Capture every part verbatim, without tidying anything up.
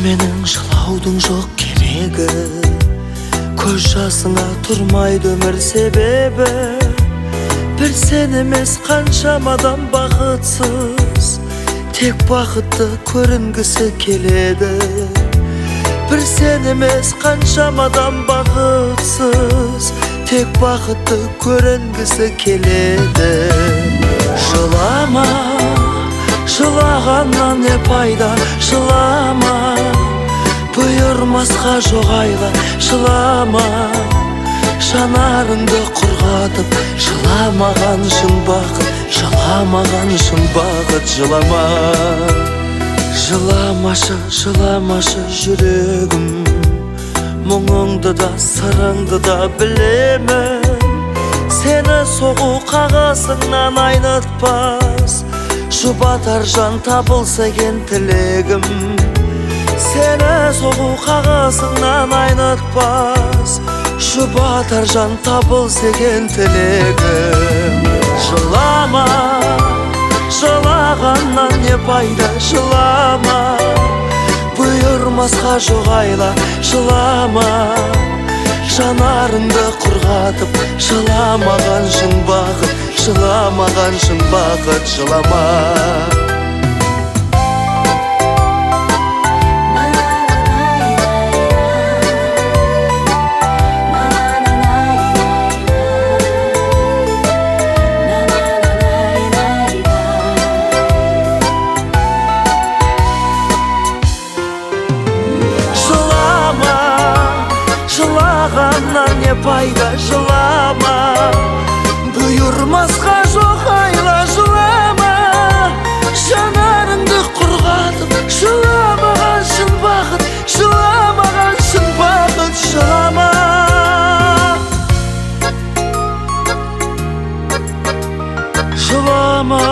менің жылаудың жоқ керегі, көз жасыңа тұрмайды өмір себебі. Бір сен емес қаншамадан бақытсыз, тек бақытты көрінгісі келеді. Бір сен емес қаншамадан бақытсыз, тек бақытты көрінгісі келеді. Жылама, жылағаннан не пайда, жылама, бұйырмасқа жоқ айла, жылама, жанарыңды құрғатып, жыламаған шын бақыт, жыламаған шын бақыт, жылама. Жыламашы, жыламашы жүрегім, мұңыңды да сырыңды да білемін. Сені соғу қағасыңнан айнытпас, жұбатар жан табылса екен тілегім. Сені соғу қағасыңнан айнытпас, жұбатар жан табылса екен тілегім. Жылама, жылағаннан не пайда, жылама, бұйырмасқа жоқ айла, жылама, жанарыңды құрғатып, жыламаған шын бақыт, жыламаған шын бақыт, жылама. Жылағаннан не пайда, жылама, бұйырмасқа жоқ айла, жылама, жанарыңды құрғатып, жыламаған шын бақыт, жыламаған шын бақыт, жылама. Жылама,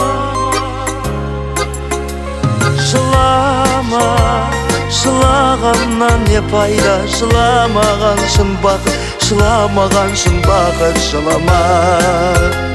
жылама, жылағаннан не пайда, жыламаған шын бақыт, жыламаған шын бақыт, жылама.